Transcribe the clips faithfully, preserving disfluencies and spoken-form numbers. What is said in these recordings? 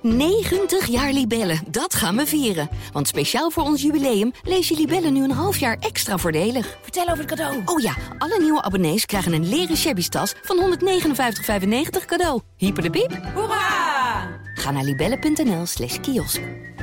negentig jaar Libellen, dat gaan we vieren. Want speciaal voor ons jubileum lees je Libellen nu een half jaar extra voordelig. Vertel over het cadeau. Oh ja, alle nieuwe abonnees krijgen een leren shabby tas van honderdnegenenvijftig vijfennegentig cadeau. Hyper de piep. Hoera! Ga naar libellen.nl slash kiosk.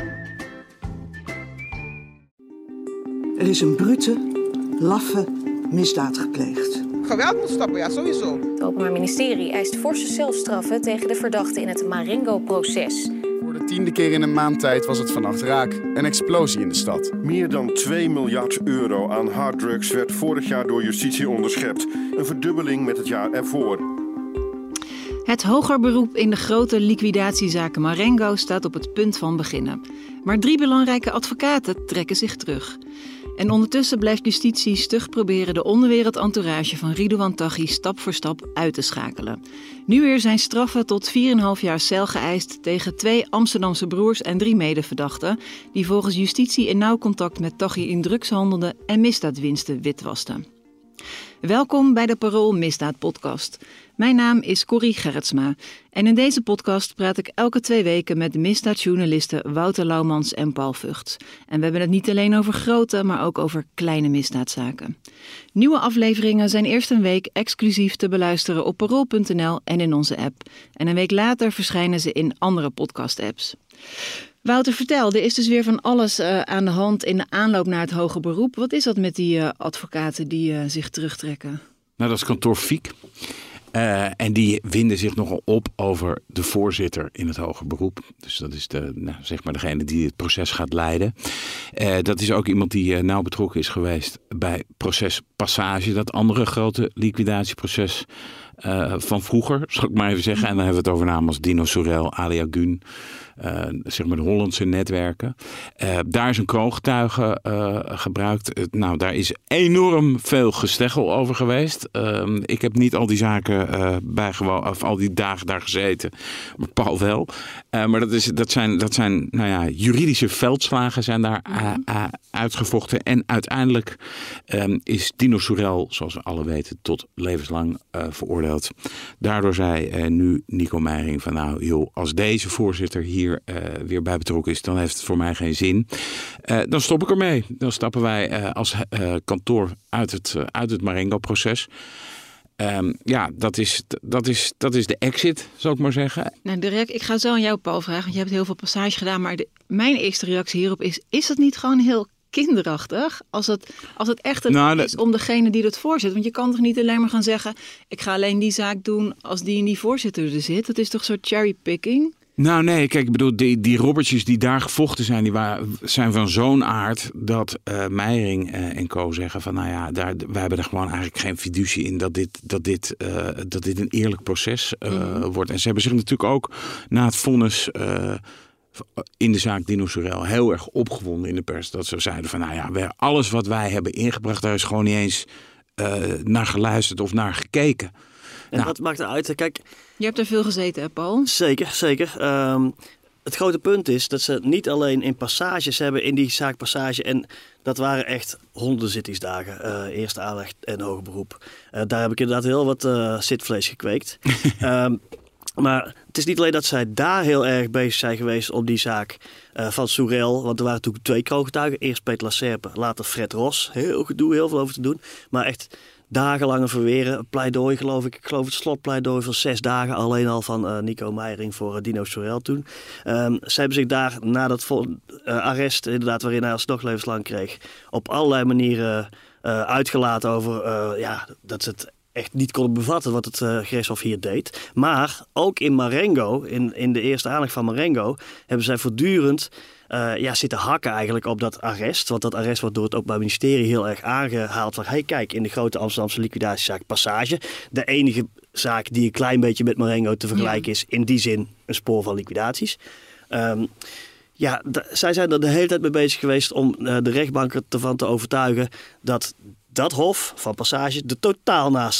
Er is een brute, laffe misdaad gepleegd. Geweld moet stoppen, ja, sowieso. Het Openbaar Ministerie eist forse celstraffen tegen de verdachten in het Marengo-proces. Voor de tiende keer in een maand tijd was het vannacht raak. Een explosie in de stad. Meer dan twee miljard euro aan harddrugs werd vorig jaar door justitie onderschept. Een verdubbeling met het jaar ervoor. Het hoger beroep in de grote liquidatiezaken Marengo staat op het punt van beginnen. Maar drie belangrijke advocaten trekken zich terug. En ondertussen blijft justitie stug proberen de onderwereldentourage van Ridouan Taghi stap voor stap uit te schakelen. Nu weer zijn straffen tot vier komma vijf jaar cel geëist tegen twee Amsterdamse broers en drie medeverdachten, die volgens justitie in nauw contact met Taghi in drugs handelden en misdaadwinsten witwasten. Welkom bij de Parool Misdaad Podcast. Mijn naam is Corrie Gerritsma en in deze podcast praat ik elke twee weken met de misdaadjournalisten Wouter Laumans en Paul Vugts. En we hebben het niet alleen over grote, maar ook over kleine misdaadzaken. Nieuwe afleveringen zijn eerst een week exclusief te beluisteren op parool punt n l en in onze app. En een week later verschijnen ze in andere podcast-apps. Wouter, vertel, er is dus weer van alles uh, aan de hand in de aanloop naar het hoger beroep. Wat is dat met die uh, advocaten die uh, zich terugtrekken? Nou, dat is kantoor Fiek. Uh, en die winden zich nogal op over de voorzitter in het hoger beroep. Dus dat is de, nou, zeg maar degene die het proces gaat leiden. Uh, dat is ook iemand die uh, nauw betrokken is geweest bij proces Passage. Dat andere grote liquidatieproces uh, van vroeger, zal ik maar even zeggen. En dan hebben we het over namen als Dino Sorel, Alia Gun. Uh, zeg maar de Hollandse netwerken. Uh, daar is een kroongetuige uh, gebruikt. Uh, nou, daar is enorm veel gesteggel over geweest. Uh, ik heb niet al die zaken uh, bijgewoond, of al die dagen daar gezeten. Maar Paul wel. Uh, maar dat, is, dat zijn, dat zijn nou ja, juridische veldslagen zijn daar uh, uh, uitgevochten. En uiteindelijk um, is Dino Sorel, zoals we alle weten, tot levenslang uh, veroordeeld. Daardoor zei uh, nu Nico Meijering van nou, joh, als deze voorzitter hier Uh, weer bij betrokken is, dan heeft het voor mij geen zin. Uh, dan stop ik ermee. Dan stappen wij uh, als uh, kantoor uit het, uh, uit het Marengo-proces. Um, ja, dat is, dat, is, dat is de exit, zou ik maar zeggen. Nou, direct, ik ga zo aan jou, Paul, vragen, want je hebt heel veel passage gedaan. Maar de, mijn eerste reactie hierop is, is dat niet gewoon heel kinderachtig? Als het, als het echt het nou, is om degene die het voorzit. Want je kan toch niet alleen maar gaan zeggen, ik ga alleen die zaak doen als die en die voorzitter er zit. Dat is toch een soort cherrypicking? Nou nee, kijk, ik bedoel, die, die robbertjes die daar gevochten zijn, die waren, zijn van zo'n aard dat uh, Meijering uh, en co zeggen van, nou ja, daar, wij hebben er gewoon eigenlijk geen fiducie in dat dit, dat dit, uh, dat dit een eerlijk proces uh, mm-hmm. wordt. En ze hebben zich natuurlijk ook na het vonnis uh, in de zaak Dino Sorel heel erg opgewonden in de pers. Dat ze zeiden van, nou ja, we, alles wat wij hebben ingebracht, daar is gewoon niet eens uh, naar geluisterd of naar gekeken. En nou, wat maakt het uit? Kijk, je hebt er veel gezeten, hè, Paul? Zeker, zeker. Um, het grote punt is dat ze niet alleen in passages hebben in die zaak Passage. En dat waren echt honderden zittingsdagen. Uh, eerste aanleg en hoger beroep. Uh, daar heb ik inderdaad heel wat uh, zitvlees gekweekt. um, maar het is niet alleen dat zij daar heel erg bezig zijn geweest op die zaak uh, van Sorel. Want er waren natuurlijk twee kroongetuigen. Eerst Peter Lacerpe, later Fred Ros. Heel gedoe, heel veel over te doen. Maar echt dagenlange verweren. Een pleidooi, geloof ik. Ik geloof het slotpleidooi van zes dagen alleen al van uh, Nico Meijering voor uh, Dino Sorel toen. Um, ze hebben zich daar na dat vol, uh, arrest, inderdaad, waarin hij alsnog levenslang kreeg, op allerlei manieren uh, uitgelaten over uh, ja, dat ze het echt niet konden bevatten wat het uh, gerechtshof hier deed. Maar ook in Marengo, in, in de eerste aanleg van Marengo, hebben zij voortdurend Uh, ja, zitten hakken eigenlijk op dat arrest. Want dat arrest wordt door het Openbaar Ministerie heel erg aangehaald. Van, hey, kijk, in de grote Amsterdamse liquidatiezaak Passage, de enige zaak die een klein beetje met Marengo te vergelijken ja. is, in die zin een spoor van liquidaties. Um, ja, d- zij zijn er de hele tijd mee bezig geweest om uh, de rechtbank ervan te overtuigen dat dat hof van Passage er totaal naast zat.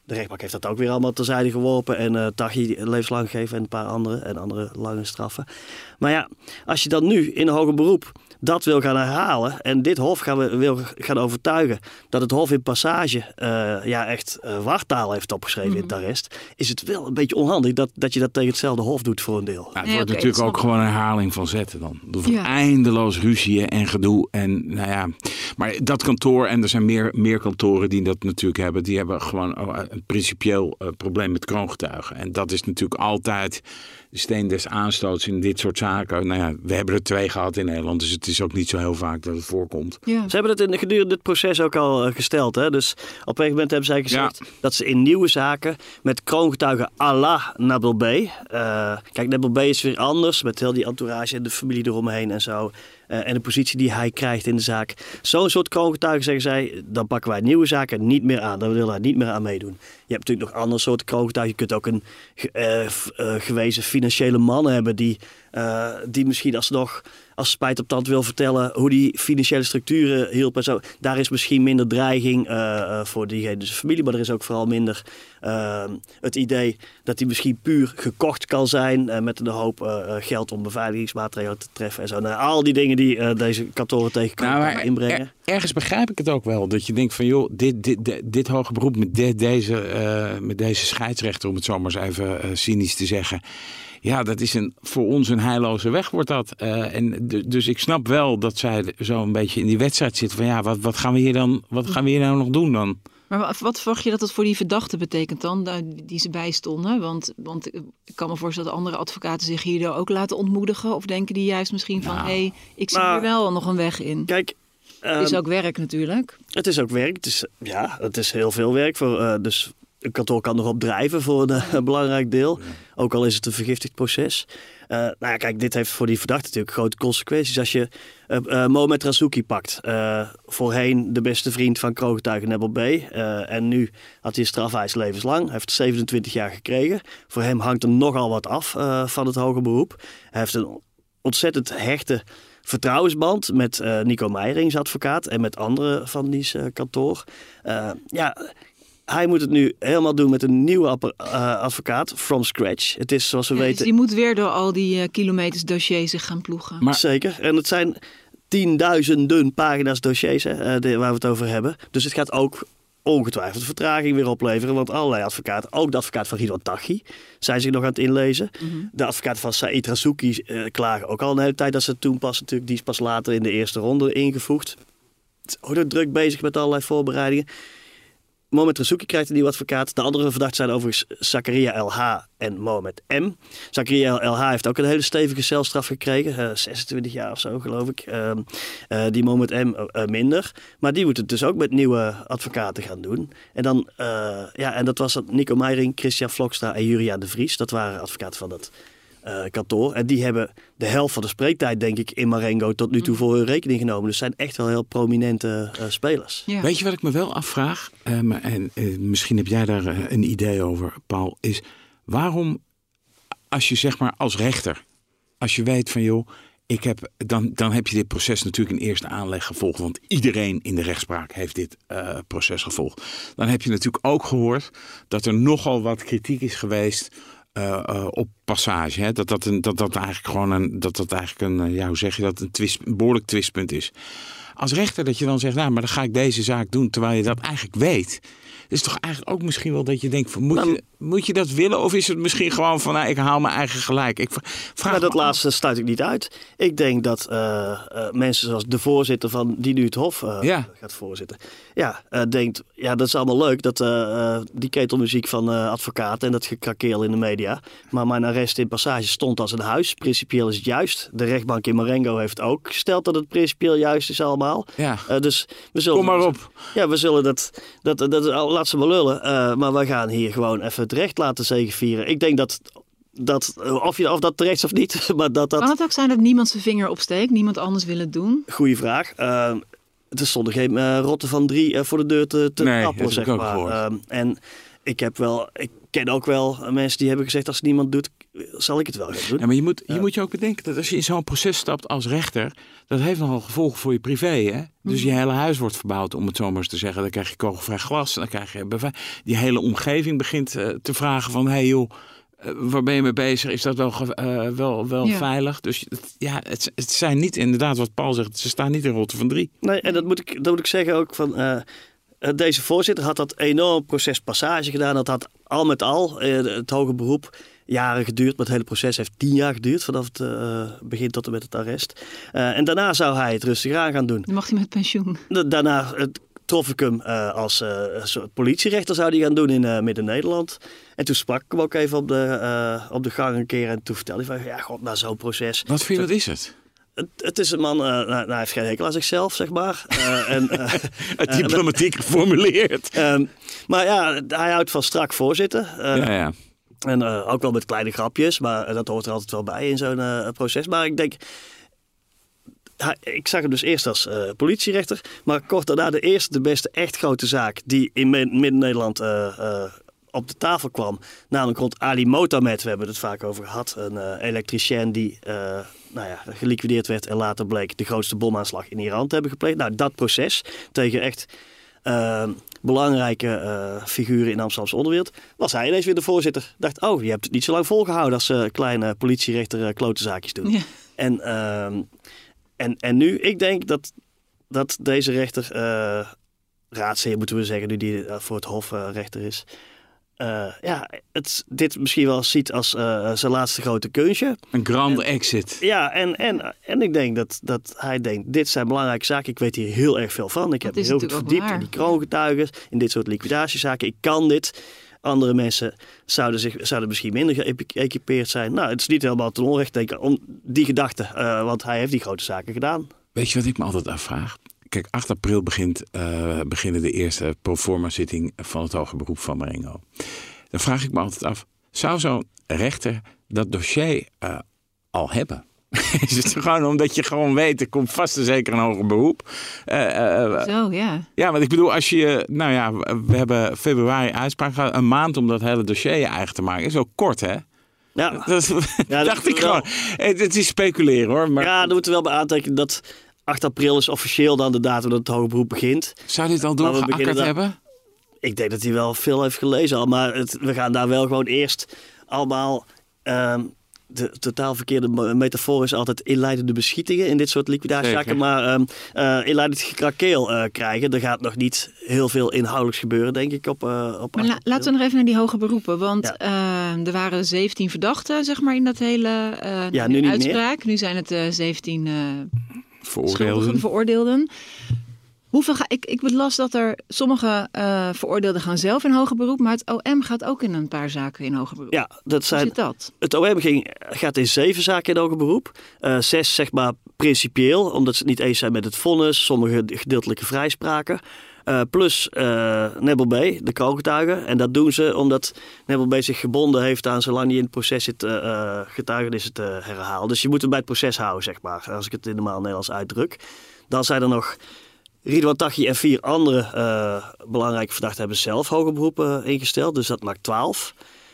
De rechtbank heeft dat ook weer allemaal terzijde geworpen. En uh, Taghi levenslang gegeven en een paar andere. En andere lange straffen. Maar ja, als je dan nu in een hoger beroep dat wil gaan herhalen. En dit hof gaan we, wil gaan overtuigen dat het hof in passage uh, ja, echt uh, wartaal heeft opgeschreven mm-hmm. in het arrest. Is het wel een beetje onhandig dat, dat je dat tegen hetzelfde hof doet voor een deel. Ja, het wordt nee, okay, natuurlijk ook gewoon een herhaling van zetten dan. Door ja. eindeloos ruzieën en gedoe. En nou ja, maar dat kantoor, en er zijn meer, meer kantoren die dat natuurlijk hebben. Die hebben gewoon een principieel uh, probleem met kroongetuigen. En dat is natuurlijk altijd de steen des aanstoots in dit soort zaken. Nou ja, we hebben er twee gehad in Nederland. Dus het is ook niet zo heel vaak dat het voorkomt. Ja. Ze hebben het in gedurende dit proces ook al uh, gesteld. Hè? Dus op een gegeven moment hebben zij gezegd ja. dat ze in nieuwe zaken met kroongetuigen à la Nabil B. Uh, kijk, Nabil B is weer anders met heel die entourage en de familie eromheen en zo. Uh, en de positie die hij krijgt in de zaak. Zo'n soort kroongetuigen zeggen zij, dan pakken wij nieuwe zaken niet meer aan. Dan willen wij niet meer aan meedoen. Je hebt natuurlijk nog andere soorten kroongetuigen. Je kunt ook een uh, uh, gewezen financiële man hebben die, uh, die misschien alsnog als spijt op tand wil vertellen hoe die financiële structuren hielp en zo. Daar is misschien minder dreiging uh, uh, voor diegene, dus de familie, maar er is ook vooral minder uh, het idee dat die misschien puur gekocht kan zijn uh, met een hoop uh, geld om beveiligingsmaatregelen te treffen en zo. Nou, al die dingen die uh, deze kantoren tegen kan nou, inbrengen. Er, ergens begrijp ik het ook wel, dat je denkt van joh, dit, dit, dit, dit hoge beroep met, de, deze, uh, met deze scheidsrechter, om het zo maar eens even uh, cynisch te zeggen. Ja, dat is een, voor ons een heilloze weg wordt dat. Uh, en d- dus ik snap wel dat zij zo een beetje in die wedstrijd zitten van ja, wat, wat gaan we hier dan, wat gaan we hier nou nog doen dan? Maar wat verwacht je dat dat voor die verdachten betekent dan, die ze bijstonden? Want, want ik kan me voorstellen dat andere advocaten zich hier ook laten ontmoedigen. Of denken die juist misschien van, hé, nou, hey, ik zie hier wel nog een weg in. Kijk, het is um, ook werk natuurlijk. Het is ook werk. Het is, ja, het is heel veel werk. Voor, uh, dus een kantoor kan nog op drijven voor een uh, belangrijk deel. Ja. Ook al is het een vergiftigd proces. Uh, nou ja, kijk, dit heeft voor die verdachte natuurlijk grote consequenties. Als je uh, uh, Mohamed Razouki pakt, uh, voorheen de beste vriend van kroongetuige Nabil B. Uh, en nu had hij een strafeis levenslang. Hij heeft zevenentwintig jaar gekregen. Voor hem hangt er nogal wat af uh, van het hoger beroep. Hij heeft een ontzettend hechte vertrouwensband met uh, Nico Meijerings advocaat en met anderen van die uh, kantoor. Uh, ja... Hij moet het nu helemaal doen met een nieuwe uh, advocaat, from scratch. Het is zoals we ja, weten... Dus die moet weer door al die uh, kilometers dossiers zich gaan ploegen. Maar... Zeker. En het zijn tienduizenden pagina's dossiers hè, de, waar we het over hebben. Dus het gaat ook ongetwijfeld vertraging weer opleveren. Want allerlei advocaten, ook de advocaat van Ridwan Taghi, zijn zich nog aan het inlezen. Mm-hmm. De advocaten van Said Razouki uh, klagen ook al een hele tijd dat ze toen pas natuurlijk, die is pas later in de eerste ronde ingevoegd. Het is ook druk bezig met allerlei voorbereidingen. Mohamed Razouki krijgt een nieuwe advocaat. De andere verdachten zijn overigens Zakaria L H en Mohamed M. Zakaria L H heeft ook een hele stevige celstraf gekregen. Uh, zesentwintig jaar of zo, geloof ik. Uh, uh, die Mohamed M uh, minder. Maar die moet het dus ook met nieuwe advocaten gaan doen. En dan, uh, ja, en dat was Nico Meijering, Christian Vlokstra en Juriaan de Vries. Dat waren advocaten van dat uh, kantoor. En die hebben de helft van de spreektijd, denk ik, in Marengo tot nu toe voor hun rekening genomen. Dus zijn echt wel heel prominente uh, spelers. Ja. Weet je wat ik me wel afvraag? Um, en uh, misschien heb jij daar uh, een idee over, Paul. Is waarom, als je zeg maar als rechter, als je weet van joh, ik heb, dan, dan heb je dit proces natuurlijk in eerste aanleg gevolgd. Want iedereen in de rechtspraak heeft dit uh, proces gevolgd. Dan heb je natuurlijk ook gehoord dat er nogal wat kritiek is geweest Uh, uh, op passage. Hè? Dat, dat, een, dat dat eigenlijk gewoon een, dat dat eigenlijk een, ja, hoe zeg je dat, een, twist, een behoorlijk twistpunt is. Als rechter dat je dan zegt, nou, maar dan ga ik deze zaak doen, terwijl je dat eigenlijk weet. is toch eigenlijk ook misschien wel dat je denkt van, moet, je, moet je dat willen? Of is het misschien gewoon van, nou, ik haal mijn eigen gelijk? Ik vraag nou, dat laatste sluit ik niet uit. Ik denk dat uh, uh, mensen zoals de voorzitter van die nu het Hof uh, ja. gaat voorzitten. Ja, uh, denkt, ja, dat is allemaal leuk. Dat uh, uh, die ketelmuziek van uh, advocaten en dat gekrakeel in de media. Maar mijn arrest in Passage stond als een huis. Principieel is het juist. De rechtbank in Marengo heeft ook gesteld dat het principieel juist is allemaal. Ja. Uh, dus we zullen, Kom maar op. Ja, we zullen dat, dat, dat, dat laat ze maar lullen. Uh, maar we gaan hier gewoon even het recht laten zegevieren. Ik denk dat, dat of, je, of dat terecht is of niet. Maar dat, dat... Kan het ook zijn dat niemand zijn vinger opsteekt? Niemand anders wil het doen? Goeie vraag. Uh, er stonden geen uh, rotten van drie uh, voor de deur te, te nee, trappelen, zeg maar. Uh, en ik heb wel, ik ken ook wel mensen die hebben gezegd, als niemand doet, zal ik het wel gaan doen. Ja, maar je moet, je uh, moet je ook bedenken dat als je in zo'n proces stapt als rechter, dat heeft nogal gevolgen voor je privé. Hè? Dus je hele huis wordt verbouwd, om het zo maar eens te zeggen. Dan krijg je kogelvrij glas. Dan krijg je die hele omgeving begint uh, te vragen van, hé hey joh, uh, waar ben je mee bezig? Is dat wel, uh, wel, wel ja. veilig? Dus ja, het, het zijn niet inderdaad wat Paul zegt. Ze staan niet in rotte van drie. Nee, en dat moet ik, dat moet ik zeggen ook van. Uh, Deze voorzitter had dat enorm proces passage gedaan. Dat had al met al uh, het hoger beroep jaren geduurd. Maar het hele proces heeft tien jaar geduurd vanaf het uh, begin tot en met het arrest. Uh, en daarna zou hij het rustig aan gaan doen. Dan mag hij met pensioen. Da- daarna uh, trof ik hem uh, als uh, soort politierechter zou hij gaan doen in uh, Midden-Nederland. En toen sprak ik hem ook even op de, uh, op de gang een keer. En toen vertelde hij van, ja god, na zo'n proces. Wat vind je, wat is het? Het, het is een man, uh, nou, nou, hij heeft geen hekel aan zichzelf, zeg maar. Uh, en, uh, het diplomatiek geformuleerd. Um, maar ja, hij houdt van strak voorzitten. Uh, ja, ja. En uh, ook wel met kleine grapjes, maar dat hoort er altijd wel bij in zo'n uh, proces. Maar ik denk, hij, ik zag hem dus eerst als uh, politierechter. Maar kort daarna de eerste, de beste echt grote zaak die in Midden-Nederland uh, uh, op de tafel kwam. Namelijk rond Ali Motamed, we hebben het vaak over gehad. Een uh, elektricien die uh, nou ja, geliquideerd werd en later bleek de grootste bomaanslag in Iran te hebben gepleegd. Nou, dat proces tegen echt uh, belangrijke uh, figuren in de Amsterdamse onderwereld. Was hij ineens weer de voorzitter. Dacht, oh, je hebt het niet zo lang volgehouden als uh, kleine politierechter uh, klote zaakjes doen. Ja. En, uh, en, en nu, ik denk dat, dat deze rechter, uh, raadsheer moeten we zeggen, nu die uh, voor het Hof uh, rechter is. Uh, ja, het, dit misschien wel ziet als uh, zijn laatste grote kunstje. Een grande en, exit. Ja, en, en, en ik denk dat, dat hij denkt, dit zijn belangrijke zaken. Ik weet hier heel erg veel van. Ik dat heb me heel goed verdiept in die kroongetuigen, in dit soort liquidatiezaken. Ik kan dit. Andere mensen zouden, zich, zouden misschien minder geëquipeerd zijn. Nou, het is niet helemaal ten onrecht, denk ik, om die gedachte. Uh, want hij heeft die grote zaken gedaan. Weet je wat ik me altijd afvraag? Kijk, acht april begint, uh, beginnen de eerste proforma zitting van het hoger beroep van Marengo. Dan vraag ik me altijd af, zou zo'n rechter dat dossier uh, al hebben? Is het gewoon omdat je gewoon weet, er komt vast en zeker een hoger beroep. Uh, uh, Zo, ja. Ja, want ik bedoel, als je, nou ja, we hebben februari uitspraak gehad, een maand om dat hele dossier je eigen te maken, is ook kort, hè? Ja, dat, ja, dacht dat ik wel. gewoon. Het, het is speculeren, hoor. Maar... Ja, dan moeten we wel bij aantekenen dat acht april is officieel dan de datum dat het hoger beroep begint. Zou dit al doorgeakkerd hebben? Ik denk dat hij wel veel heeft gelezen al, maar het, we gaan daar wel gewoon eerst allemaal... Um, de totaal verkeerde metafoor is altijd inleidende beschietingen in dit soort liquidatiezaken. Maar um, uh, inleidend gekrakeel uh, krijgen. Er gaat nog niet heel veel inhoudelijks gebeuren, denk ik. Op, uh, op maar la- laten we nog even naar die hoge beroepen. Want ja. uh, er waren zeventien verdachten, zeg maar, in dat hele uh, ja, nu niet uitspraak. meer. Nu zijn het uh, zeventien uh, veroordeelden. veroordeelden. Hoeveel ga, ik, ik las dat er sommige uh, veroordeelden gaan zelf in hoger beroep, maar het O M gaat ook in een paar zaken in hoger beroep. Ja, dat zijn. Hoe zit dat? Het O M ging, gaat in zeven zaken in hoger beroep. Uh, zes, zeg maar, principieel, omdat ze het niet eens zijn met het vonnis. Sommige gedeeltelijke vrijspraken. Uh, plus uh, Nebel B, de kroongetuigen. En dat doen ze omdat Nebel B zich gebonden heeft aan, zolang hij in het proces zit, uh, getuigenissen te herhalen. Dus je moet hem bij het proces houden, zeg maar, als ik het in normaal Nederlands uitdruk. Dan zijn er nog Ridwan Taghi en vier andere uh, belangrijke verdachten hebben zelf hoger beroep uh, ingesteld. Dus dat maakt twaalf.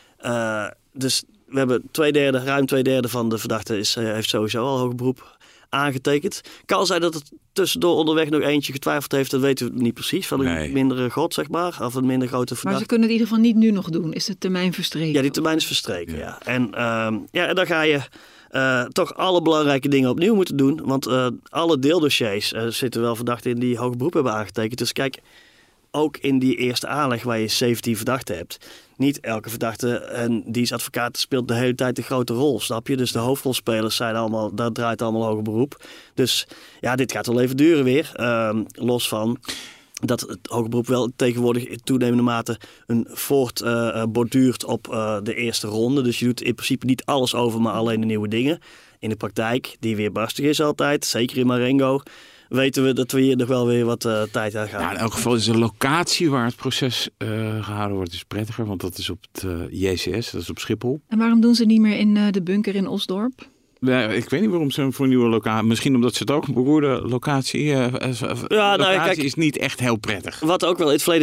Uh, dus we hebben twee derde, ruim twee derde van de verdachten is, uh, heeft sowieso al hoger beroep aangetekend. Kan zijn dat het tussendoor onderweg nog eentje getwijfeld heeft. Dat weten we niet precies. Van een nee. mindere god, zeg maar. Of een minder grote verdachte. Maar ze kunnen het in ieder geval niet nu nog doen. Is de termijn verstreken? Ja, die termijn is verstreken, ja. ja. En, uh, ja, en dan ga je uh, toch alle belangrijke dingen opnieuw moeten doen. Want uh, alle deeldossiers uh, zitten wel verdachten in die hoger beroep hebben aangetekend. Dus kijk, ook in die eerste aanleg waar je zeventien verdachten hebt. Niet elke verdachte en dienstadvocaat speelt de hele tijd een grote rol, snap je? Dus de hoofdrolspelers zijn allemaal, dat draait allemaal hoger beroep. Dus ja, dit gaat wel even duren weer. Uh, los van dat het hoger beroep wel tegenwoordig in toenemende mate een voort uh, borduurt op uh, de eerste ronde. Dus je doet in principe niet alles over, maar alleen de nieuwe dingen. In de praktijk, die weer barstig is altijd, zeker in Marengo, weten we dat we hier nog wel weer wat uh, tijd aan gaan. Ja, in elk geval is de locatie waar het proces uh, gehouden wordt is prettiger. Want dat is op het uh, J C S, dat is op Schiphol. En waarom doen ze niet meer in uh, de bunker in Osdorp? Ja, ik weet niet waarom ze voor een nieuwe locatie. Misschien omdat ze het ook een beroerde locatie. Uh, ja, locatie nou, kijk, is niet echt heel prettig. Wat ook wel in het verleden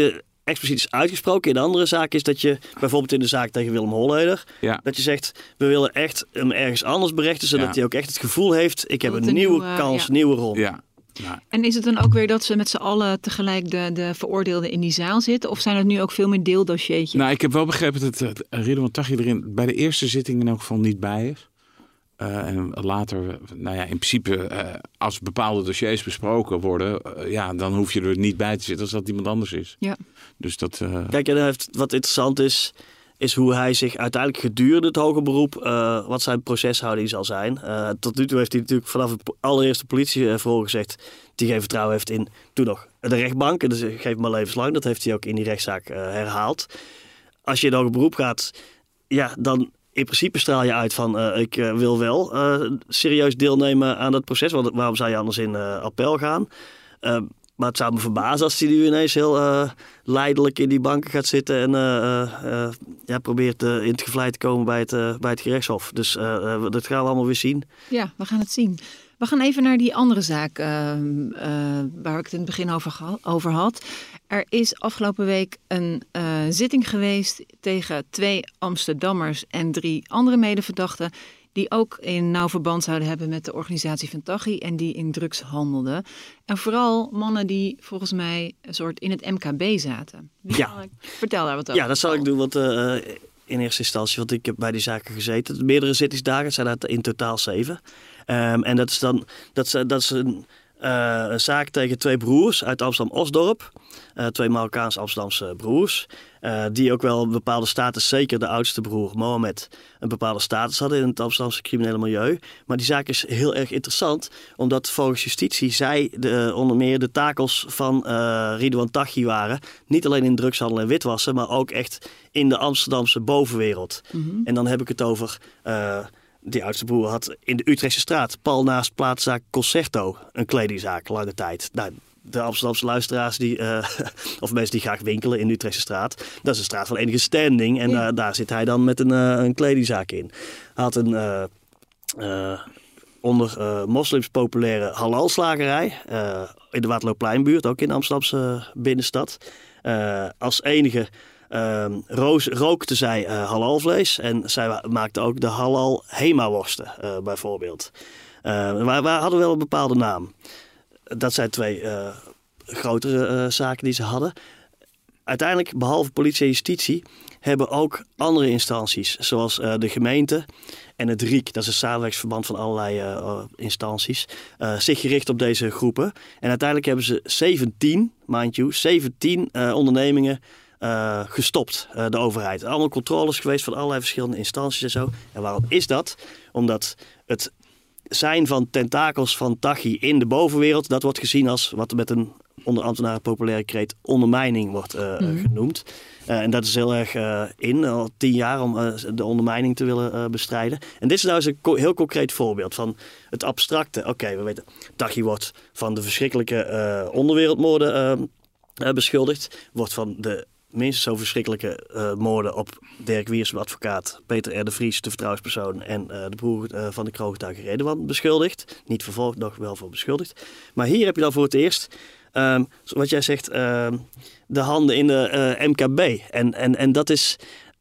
expliciet is uitgesproken. In de andere zaak is dat je bijvoorbeeld in de zaak tegen Willem Holleder, ja. dat je zegt, we willen echt hem ergens anders berechten, zodat ja. hij ook echt het gevoel heeft, ik heb Dat een, een nieuwe nieuwe, kans, ja. nieuwe rol. Ja. Ja. En is het dan ook weer dat ze met z'n allen tegelijk de, de veroordeelden in die zaal zitten? Of zijn het nu ook veel meer deeldossiertjes? Nou, ik heb wel begrepen dat uh, Ridwan Taghi erin bij de eerste zitting in elk geval niet bij is. Uh, en later, nou ja, in principe, uh, als bepaalde dossiers besproken worden, uh, ja, dan hoef je er niet bij te zitten als dat iemand anders is. Ja. Dus dat. Uh... Kijk, en heeft, wat interessant is, is hoe hij zich uiteindelijk gedurende het hoger beroep, uh, wat zijn proceshouding zal zijn. Uh, tot nu toe heeft hij natuurlijk vanaf het allereerste politieverhoor gezegd dat hij geen vertrouwen heeft in, toen nog, de rechtbank. En dus geef maar levenslang. Dat heeft hij ook in die rechtszaak uh, herhaald. Als je in het hoger beroep gaat, ja, dan in principe straal je uit van uh, ik uh, wil wel uh, serieus deelnemen aan dat proces. Want waarom zou je anders in uh, appel gaan? Uh, Maar het zou me verbazen als hij nu ineens heel uh, leidelijk in die banken gaat zitten en uh, uh, ja, probeert uh, in het gevlei te komen bij het, uh, bij het gerechtshof. Dus uh, uh, dat gaan we allemaal weer zien. Ja, we gaan het zien. We gaan even naar die andere zaak uh, uh, waar ik het in het begin over, geha- over had. Er is afgelopen week een uh, zitting geweest tegen twee Amsterdammers en drie andere medeverdachten die ook in nauw verband zouden hebben met de organisatie van Taghi en die in drugs handelden. En vooral mannen die volgens mij een soort in het M K B zaten. Wie ja. ik, vertel daar wat over. Ja, dat zal ik doen, want uh, in eerste instantie, want ik heb bij die zaken gezeten. Meerdere zittingsdagen, het zijn er in totaal zeven. Um, en dat is dan dat is, dat is een, uh, een zaak tegen twee broers uit Amsterdam-Osdorp. Uh, twee Marokkaanse Amsterdamse broers. Uh, die ook wel een bepaalde status, zeker de oudste broer Mohamed, een bepaalde status hadden in het Amsterdamse criminele milieu. Maar die zaak is heel erg interessant, omdat volgens justitie zij de, onder meer de takels van uh, Ridwan Taghi waren. Niet alleen in drugshandel en witwassen, maar ook echt in de Amsterdamse bovenwereld. Mm-hmm. En dan heb ik het over, uh, die oudste broer had in de Utrechtse straat, pal naast plaatszaak Concerto, een kledingzaak, lange tijd. Nou, de Amsterdamse luisteraars, die, uh, of mensen die graag winkelen in de Utrechtse straat. Dat is een straat van enige standing. En ja. uh, daar zit hij dan met een, uh, een kledingzaak in. Hij had een uh, uh, onder uh, moslims populaire halalslagerij. Uh, in de Waterloopleinbuurt, ook in de Amsterdamse binnenstad. Uh, als enige uh, roos, rookte zij uh, halalvlees. En zij maakte ook de halal Hema-worsten, uh, bijvoorbeeld. Uh, maar we hadden wel een bepaalde naam. Dat zijn twee uh, grotere uh, zaken die ze hadden. Uiteindelijk, behalve politie en justitie, hebben ook andere instanties, zoals uh, de gemeente en het R I C, dat is een samenwerkingsverband van allerlei uh, instanties, uh, zich gericht op deze groepen. En uiteindelijk hebben ze zeventien, mind you, zeventien uh, ondernemingen uh, gestopt, uh, de overheid. Allemaal controles geweest van allerlei verschillende instanties en zo. En waarom is dat? Omdat het zijn van tentakels van Taghi in de bovenwereld, dat wordt gezien als wat met een onder ambtenaren populaire kreet ondermijning wordt uh, mm. genoemd. Uh, en dat is heel erg uh, in, al tien jaar om uh, de ondermijning te willen uh, bestrijden. En dit is nou eens een co- heel concreet voorbeeld van het abstracte. Oké, okay, we weten, Taghi wordt van de verschrikkelijke uh, onderwereldmoorden uh, uh, beschuldigd, wordt van de minstens zo verschrikkelijke uh, moorden op Dirk Wiersum, advocaat, Peter R. de Vries, de vertrouwenspersoon, en uh, de broer uh, van de kroongetuige Ridwan beschuldigd. Niet vervolgd, nog wel voor beschuldigd. Maar hier heb je dan voor het eerst, um, wat jij zegt, um, de handen in de uh, M K B. En, en, en dat is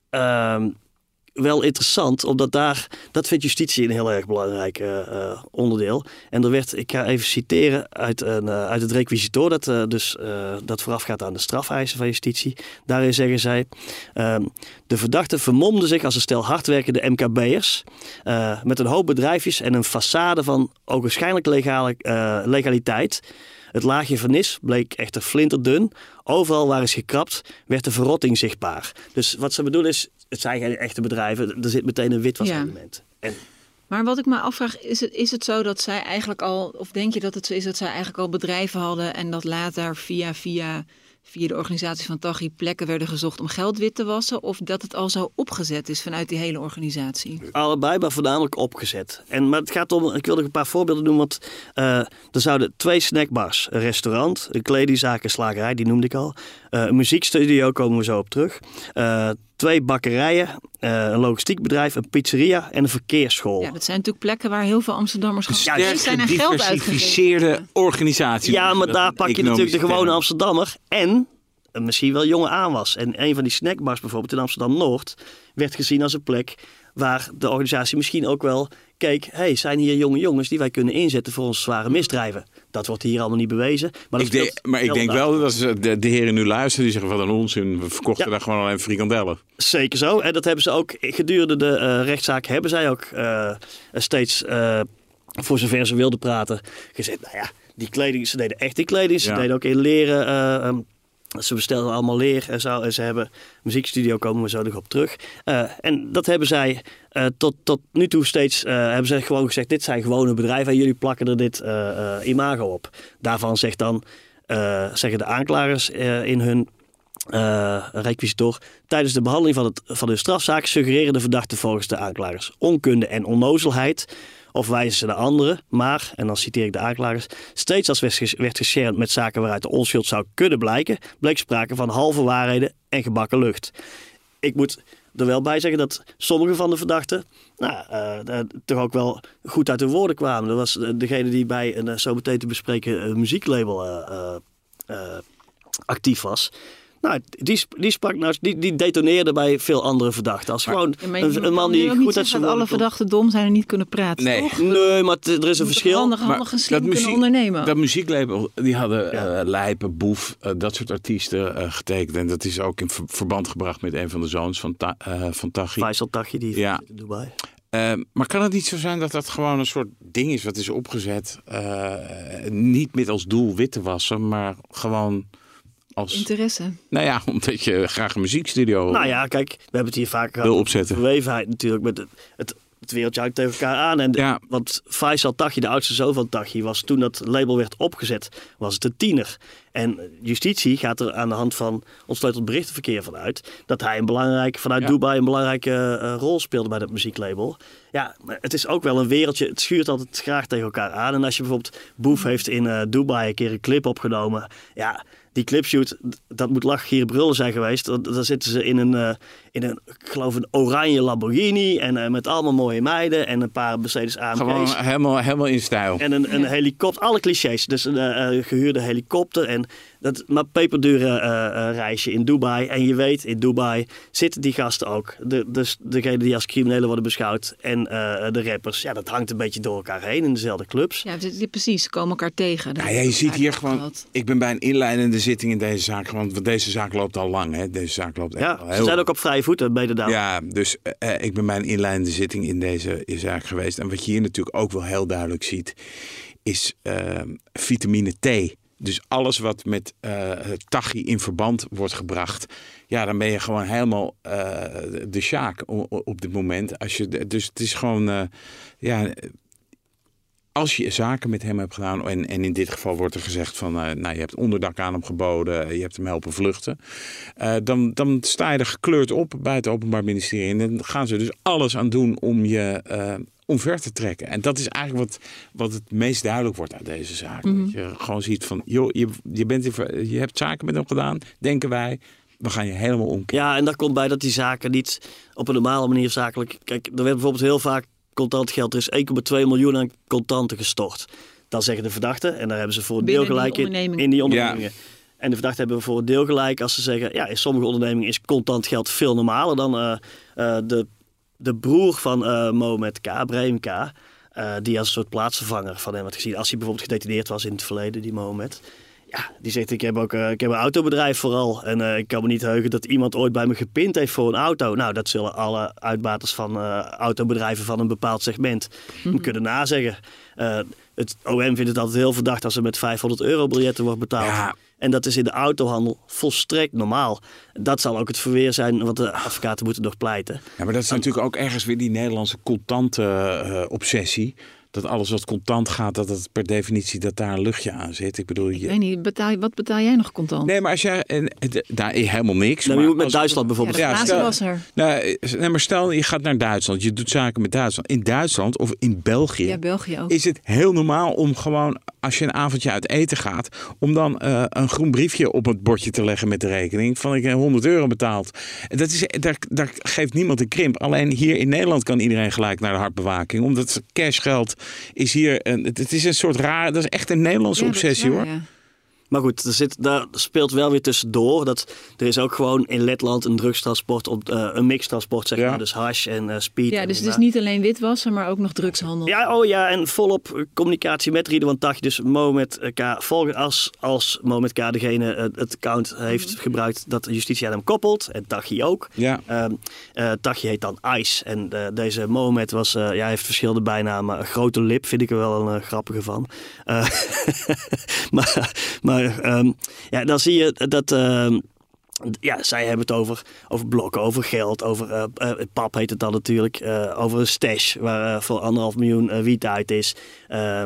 um, wel interessant, omdat daar, dat vindt justitie een heel erg belangrijk uh, uh, onderdeel. En er werd, ik ga even citeren uit, een, uh, uit het requisitor, dat, uh, dus, uh, dat voorafgaat aan de strafeisen van justitie. Daarin zeggen zij, uh, de verdachten vermomden zich als een stel hardwerkende M K B'ers uh, met een hoop bedrijfjes en een façade van ogenschijnlijk legale, uh, legaliteit. Het laagje vernis bleek echter flinterdun. Overal waar is gekrapt, werd de verrotting zichtbaar. Dus wat ze bedoelen is, het zijn geen echte bedrijven. Er zit meteen een witwaselement. Ja. En... Maar wat ik me afvraag, is het, is het zo dat zij eigenlijk al, of denk je dat het zo is dat zij eigenlijk al bedrijven hadden en dat later via, via, via de organisatie van Taghi plekken werden gezocht om geld wit te wassen? Of dat het al zo opgezet is vanuit die hele organisatie? Allebei, maar voornamelijk opgezet. En, maar het gaat om, ik wilde een paar voorbeelden noemen, want uh, er zouden twee snackbars, een restaurant, een kledingzaak, een slagerij, die noemde ik al. Uh, een muziekstudio, komen we zo op terug. Uh, twee bakkerijen, uh, een logistiekbedrijf, een pizzeria en een verkeersschool. Ja, dat zijn natuurlijk plekken waar heel veel Amsterdammers gaan ja, zijn en geld uitgegeven. Organisatie. Ja, maar daar pak je natuurlijk de gewone Amsterdammer en uh, misschien wel jongen aan was. En een van die snackbars bijvoorbeeld in Amsterdam-Noord werd gezien als een plek waar de organisatie misschien ook wel keek, hey, zijn hier jonge jongens die wij kunnen inzetten voor onze zware misdrijven. Dat wordt hier allemaal niet bewezen. Maar, ik denk, maar ik denk wel dat de, de heren nu luisteren die zeggen, wat een onzin, we verkochten ja. daar gewoon alleen frikandellen. Zeker zo. En dat hebben ze ook gedurende de uh, rechtszaak hebben zij ook uh, steeds, uh, voor zover ze wilden praten, gezegd, nou ja, die kleding, ze deden echt die kleding, ze ja. deden ook in leren. Uh, um, Ze bestelden allemaal leer en zo. En ze hebben een muziekstudio, komen we zo nog op terug. Uh, en dat hebben zij uh, tot, tot nu toe steeds, uh, hebben ze gewoon gezegd, dit zijn gewone bedrijven en jullie plakken er dit uh, uh, imago op. Daarvan zegt dan, uh, zeggen de aanklagers uh, in hun uh, requisitor, tijdens de behandeling van, het, van de strafzaak suggereren de verdachten volgens de aanklagers onkunde en onnozelheid. Of wijzen ze de anderen, maar, en dan citeer ik de aanklagers, steeds als werd geschermd met zaken waaruit de onschuld zou kunnen blijken, bleek sprake van halve waarheden en gebakken lucht. Ik moet er wel bij zeggen dat sommige van de verdachten nou, uh, toch ook wel goed uit de woorden kwamen. Dat was degene die bij een uh, zo meteen te bespreken uh, muzieklabel uh, uh, uh, actief was. Nou, die, die sprak nou, die, die detoneerde bij veel andere verdachten. Als maar, gewoon ja, een, een man die goed uit zijn dat alle verdachten dom zijn en niet kunnen praten. Nee, toch? nee maar t, er is een verschil. Handig, handig en slim kunnen ondernemen. Dat muzieklabel, die hadden ja. uh, Lijpen, Boef, uh, dat soort artiesten uh, getekend. En dat is ook in ver- verband gebracht met een van de zoons van, ta- uh, van Taghi. Faisal Taghi, die ja. in Dubai. Uh, maar kan het niet zo zijn dat dat gewoon een soort ding is wat is opgezet? Uh, niet met als doel wit te wassen, maar gewoon als interesse. Nou ja, omdat je graag een muziekstudio Nou ja, kijk, we hebben het hier vaak wil opzetten. Verwevenheid natuurlijk met het, het, het wereldje hangt tegen elkaar aan. En de, ja. Want Faisal Taghi, de oudste zoon van Taghi, was toen dat label werd opgezet, was het een tiener. En justitie gaat er aan de hand van ontsleuteld berichtenverkeer van uit dat hij een belangrijke, vanuit ja. Dubai een belangrijke uh, rol speelde bij dat muzieklabel. Ja, maar het is ook wel een wereldje, het schuurt altijd graag tegen elkaar aan. En als je bijvoorbeeld Boef heeft in uh, Dubai een keer een clip opgenomen, ja, die clipshoot, dat moet lachgieren brullen zijn geweest. Dan zitten ze in een, uh, in een, ik geloof een oranje Lamborghini en uh, met allemaal mooie meiden en een paar Mercedes A M G's. Gewoon helemaal, helemaal in stijl. En een, een ja. helikopter, alle clichés. Dus een uh, gehuurde helikopter en dat maar peperdure uh, uh, reisje in Dubai. En je weet, in Dubai zitten die gasten ook. De, de, degenen die als criminelen worden beschouwd en uh, de rappers. Ja, dat hangt een beetje door elkaar heen in dezelfde clubs. Ja, precies. Ze komen elkaar tegen. Nou, ja, je ziet hier gewoon, gehad. Ik ben bij een inleidende zitting in deze zaak. Want deze zaak loopt al lang. Hè? Deze zaak loopt echt ja, al heel ze zijn ook op vrije voeten, mede daar. Ja, dus uh, ik ben bij een inleidende zitting in deze zaak geweest. En wat je hier natuurlijk ook wel heel duidelijk ziet, is uh, vitamine T. Dus alles wat met uh, Taghi in verband wordt gebracht, ja, dan ben je gewoon helemaal uh, de sjaak op dit moment. Als je, dus het is gewoon, uh, ja, als je zaken met hem hebt gedaan, en, en in dit geval wordt er gezegd van, uh, nou, je hebt onderdak aan hem geboden, je hebt hem helpen vluchten, uh, dan, dan sta je er gekleurd op bij het Openbaar Ministerie. En dan gaan ze dus alles aan doen om je Uh, omver te trekken. En dat is eigenlijk wat, wat het meest duidelijk wordt uit deze zaak. Mm-hmm. Dat je gewoon ziet van, joh, je, je, bent in, je hebt zaken met hem gedaan, denken wij, we gaan je helemaal omkeren. Ja, en daar komt bij dat die zaken niet op een normale manier zakelijk. Kijk, er werd bijvoorbeeld heel vaak contant geld. Er is één komma twee miljoen aan contanten gestort. Dan zeggen de verdachten, en daar hebben ze voor een deel gelijk in, in die ondernemingen. Ja. En de verdachten hebben voor een deel gelijk als ze zeggen, ja, in sommige ondernemingen is contant geld veel normaler dan uh, uh, de De broer van uh, Mohamed K, Brahim K, uh, die als een soort plaatsvervanger van hem had gezien. Als hij bijvoorbeeld gedetineerd was in het verleden, die Mohamed. Ja, die zegt, ik heb ook uh, ik heb een autobedrijf vooral. En uh, ik kan me niet heugen dat iemand ooit bij me gepind heeft voor een auto. Nou, dat zullen alle uitbaters van uh, autobedrijven van een bepaald segment mm-hmm. kunnen nazeggen. Uh, het O M vindt het altijd heel verdacht als er met vijfhonderd euro biljetten wordt betaald. Ja. En dat is in de autohandel volstrekt normaal. Dat zal ook het verweer zijn wat de advocaten moeten doorpleiten. Ja, maar dat is natuurlijk ook ergens weer die Nederlandse contante uh, obsessie. Dat alles wat contant gaat, dat het per definitie dat daar een luchtje aan zit. Ik bedoel, je... Ik weet niet, betaal, wat betaal jij nog contant? Nee, maar als jij... En, daar is helemaal niks. Nou, maar je moet met als, Duitsland bijvoorbeeld. Ja, de stel, was er. Nou, nee, maar stel, je gaat naar Duitsland. Je doet zaken met Duitsland. In Duitsland of in België, ja, België ook. Is het heel normaal om gewoon, als je een avondje uit eten gaat, om dan uh, een groen briefje op het bordje te leggen met de rekening van ik heb honderd euro betaald. Dat is, daar, daar geeft niemand een krimp. Alleen hier in Nederland kan iedereen gelijk naar de hartbewaking. Omdat cashgeld is hier, een, het is een soort raar, dat is echt een Nederlandse ja, obsessie waar, hoor. Ja. Maar goed, er zit, daar speelt wel weer tussendoor. Dat, er is ook gewoon in Letland een drugstransport, op, uh, een mixtransport, zeg ja. maar. Dus hash en uh, speed. Ja, dus het is niet alleen witwassen, maar ook nog drugshandel. Ja, oh ja, en volop communicatie met Ridwan Taghi. Dus Mohamed K. volgen als, als Mohamed K. degene uh, het account heeft mm-hmm. gebruikt dat justitie aan hem koppelt. En Taghi ook. Ja. Uh, uh, Taghi heet dan Ice. En uh, deze Mohamed was, uh, ja, heeft verschillende bijnamen. Een grote lip vind ik er wel een uh, grappige van. Uh, maar... maar Um, ja, dan zie je dat... Uh, ja, zij hebben het over, over blokken, over geld, over uh, uh, pap heet het dan natuurlijk, uh, over een stash waar uh, voor anderhalf miljoen uh, wiet uit is. Uh,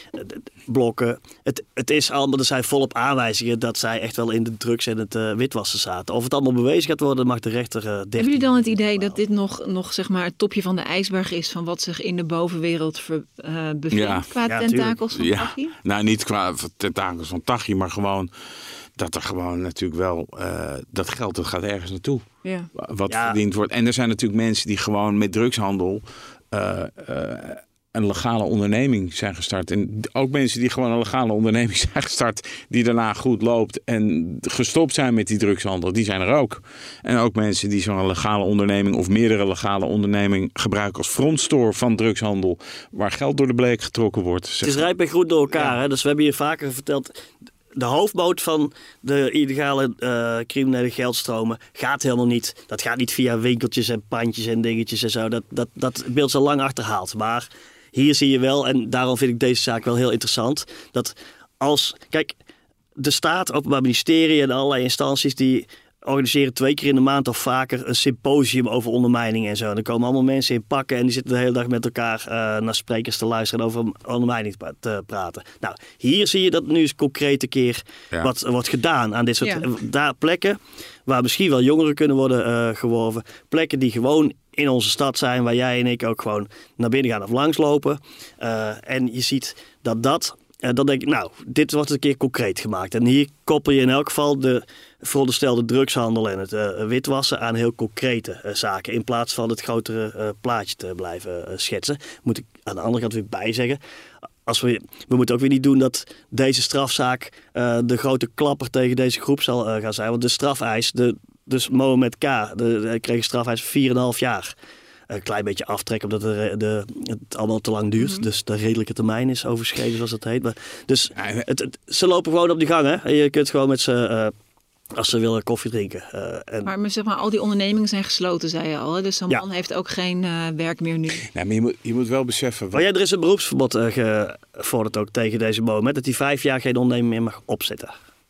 blokken. Het, het is allemaal, er zijn volop aanwijzingen dat zij echt wel in de drugs en het uh, witwassen zaten. Of het allemaal bewezen gaat worden, mag de rechter uh, dertien. Hebben jullie dan het idee dat dit nog, nog zeg maar het topje van de ijsberg is van wat zich in de bovenwereld ver, uh, bevindt ja. qua ja, tentakels van ja. Taghi? Nou, niet qua tentakels van Taghi, maar gewoon... dat er gewoon natuurlijk wel... Uh, dat geld, dat gaat ergens naartoe. Ja. Wat ja. verdiend wordt. En er zijn natuurlijk mensen die gewoon met drugshandel... Uh, uh, een legale onderneming zijn gestart. En ook mensen die gewoon een legale onderneming zijn gestart... die daarna goed loopt en gestopt zijn met die drugshandel. Die zijn er ook. En ook mensen die zo'n legale onderneming... of meerdere legale ondernemingen gebruiken als frontstore van drugshandel... waar geld door de bleek getrokken wordt. Het is rijp en groen door elkaar. Ja. Hè? Dus we hebben hier vaker verteld... De hoofdmoot van de illegale uh, criminele geldstromen gaat helemaal niet. Dat gaat niet via winkeltjes en pandjes en dingetjes en zo. Dat, dat, dat beeld is al lang achterhaald. Maar hier zie je wel, en daarom vind ik deze zaak wel heel interessant... dat als... Kijk, de staat, Openbaar Ministerie en allerlei instanties... die organiseren twee keer in de maand of vaker een symposium over ondermijning en zo. En dan komen allemaal mensen in pakken en die zitten de hele dag met elkaar uh, naar sprekers te luisteren en over ondermijning te praten. Nou, hier zie je dat nu eens concreet een keer ja. wat wordt gedaan aan dit soort ja. daar plekken waar misschien wel jongeren kunnen worden uh, geworven. Plekken die gewoon in onze stad zijn, waar jij en ik ook gewoon naar binnen gaan of langslopen. Uh, en je ziet dat dat... Uh, dan denk ik, nou, dit wordt een keer concreet gemaakt. En hier koppel je in elk geval de veronderstelde drugshandel en het uh, witwassen aan heel concrete uh, zaken. In plaats van het grotere uh, plaatje te blijven uh, schetsen. Moet ik aan de andere kant weer bijzeggen. Als we, we moeten ook weer niet doen dat deze strafzaak uh, de grote klapper tegen deze groep zal uh, gaan zijn. Want de strafeis, de, dus Mohamed K, de, de, kreeg een strafeis van vier komma vijf jaar. Een klein beetje aftrekken, omdat de, de, het allemaal te lang duurt. Mm-hmm. Dus de redelijke termijn is overschreden, zoals dat heet. Maar, dus het, het, ze lopen gewoon op die gang. Hè? Je kunt gewoon met ze, uh, als ze willen, koffie drinken. Uh, en... Maar zeg maar, al die ondernemingen zijn gesloten, zei je al. Hè? Dus zo'n ja. man heeft ook geen uh, werk meer nu. Ja, maar je moet, je moet wel beseffen... Wat... Maar ja, er is een beroepsverbod uh, gevorderd ook tegen deze moment. Dat hij vijf jaar geen onderneming meer mag opzetten.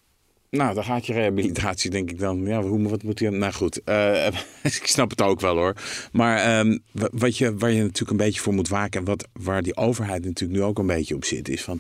Nou, dan gaat je rehabilitatie, denk ik dan. Ja, hoe, wat moet je... Nou goed, uh, ik snap het ook wel hoor. Maar um, wat je, waar je natuurlijk een beetje voor moet waken... en wat, waar die overheid natuurlijk nu ook een beetje op zit... is van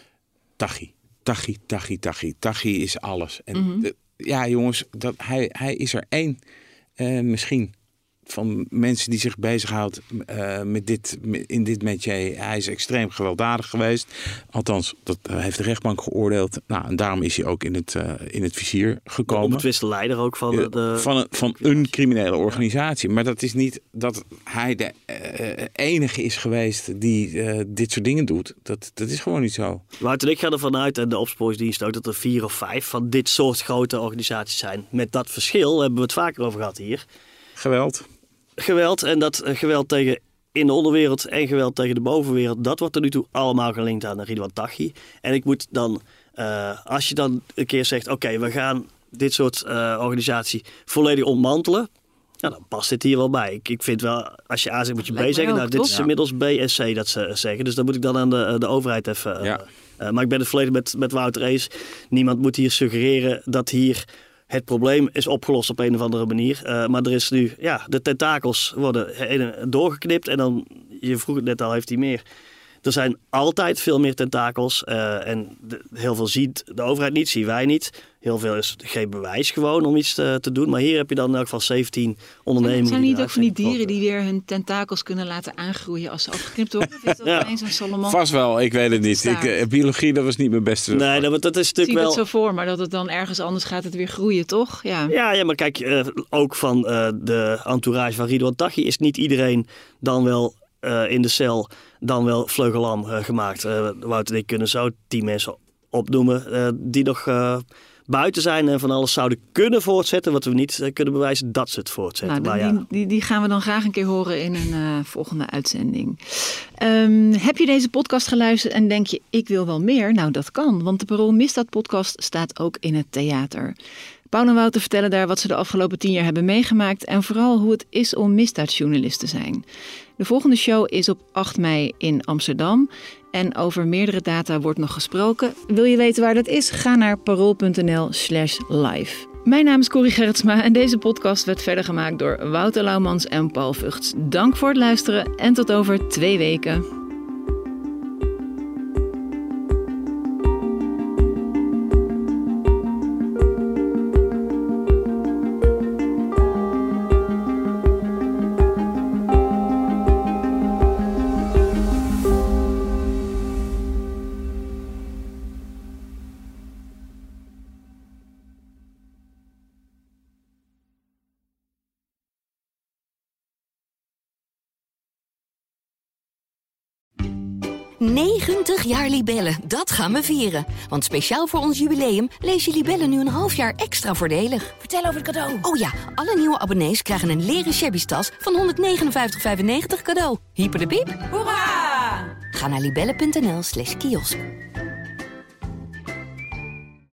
Taghi, Taghi, Taghi, Taghi. Taghi is alles. En mm-hmm. de, ja, jongens, dat, hij, hij is er één. Uh, misschien... van mensen die zich bezighoudt uh, met dit, in dit métier. Hij is extreem gewelddadig geweest. Althans, dat heeft de rechtbank geoordeeld. Nou, en daarom is hij ook in het, uh, in het vizier gekomen. De onbetwiste leider ook van de... de... Van, een, van een criminele organisatie. Maar dat is niet dat hij de uh, enige is geweest die uh, dit soort dingen doet. Dat, dat is gewoon niet zo. Wouter en ik gaan ervan uit, en de opsporingsdienst ook, dat er vier of vijf van dit soort grote organisaties zijn. Met dat verschil hebben we het vaker over gehad hier. Geweld. Geweld en dat uh, geweld tegen in de onderwereld en geweld tegen de bovenwereld, dat wordt er nu toe allemaal gelinkt aan Ridwan Taghi. En ik moet dan, uh, als je dan een keer zegt, oké, okay, we gaan dit soort uh, organisatie volledig ontmantelen, nou, dan past dit hier wel bij. Ik, ik vind wel, als je A zegt, moet je B zeggen. Nou, dit is ja. inmiddels B en C dat ze zeggen. Dus dan moet ik dan aan de, de overheid even... Ja. Uh, uh, maar ik ben het volledig met, met Wouter eens. Niemand moet hier suggereren dat hier... Het probleem is opgelost op een of andere manier. Uh, maar er is nu, ja, de tentakels worden doorgeknipt. En dan, je vroeg het net al, heeft hij meer. Er zijn altijd veel meer tentakels. Uh, en de, heel veel ziet de overheid niet, zien wij niet. Heel veel is geen bewijs gewoon om iets te, te doen. Maar hier heb je dan in elk geval zeventien ondernemingen. Zijn er niet ook van die dieren die weer hun tentakels kunnen laten aangroeien als ze afgeknipt worden? Of is dat ja. ineens een Solomon? Vast wel, ik weet het niet. Ik, uh, biologie, dat was niet mijn beste. Nee, dat, dat is natuurlijk zie wel... het zo voor, maar dat het dan ergens anders gaat het weer groeien, toch? Ja, ja, ja maar kijk, uh, ook van uh, de entourage van Ridwan Taghi is niet iedereen dan wel uh, in de cel, dan wel vleugelam uh, gemaakt. Uh, Wouter en ik kunnen zo tien mensen opnoemen uh, die nog uh, buiten zijn en van alles zouden kunnen voortzetten wat we niet uh, kunnen bewijzen dat ze het voortzetten. Nou, maar die, ja. die, die gaan we dan graag een keer horen in een uh, volgende uitzending. Um, heb je deze podcast geluisterd en denk je, ik wil wel meer? Nou, dat kan, want de Parool Misdaad podcast staat ook in het theater. Paul en Wouter vertellen daar wat ze de afgelopen tien jaar hebben meegemaakt en vooral hoe het is om misdaadjournalist te zijn. De volgende show is op acht mei in Amsterdam en over meerdere data wordt nog gesproken. Wil je weten waar dat is? Ga naar parool.nl slash live. Mijn naam is Corrie Gerritsma en deze podcast werd verder gemaakt door Wouter Laumans en Paul Vugts. Dank voor het luisteren en tot over twee weken. negentig jaar Libellen, dat gaan we vieren. Want speciaal voor ons jubileum lees je Libellen nu een half jaar extra voordelig. Vertel over het cadeau. Oh ja, alle nieuwe abonnees krijgen een leren shabby tas van honderdnegenenvijftig vijfennegentig cadeau. Hyper de piep. Hoera! Ga naar libellen.nl slash kiosk.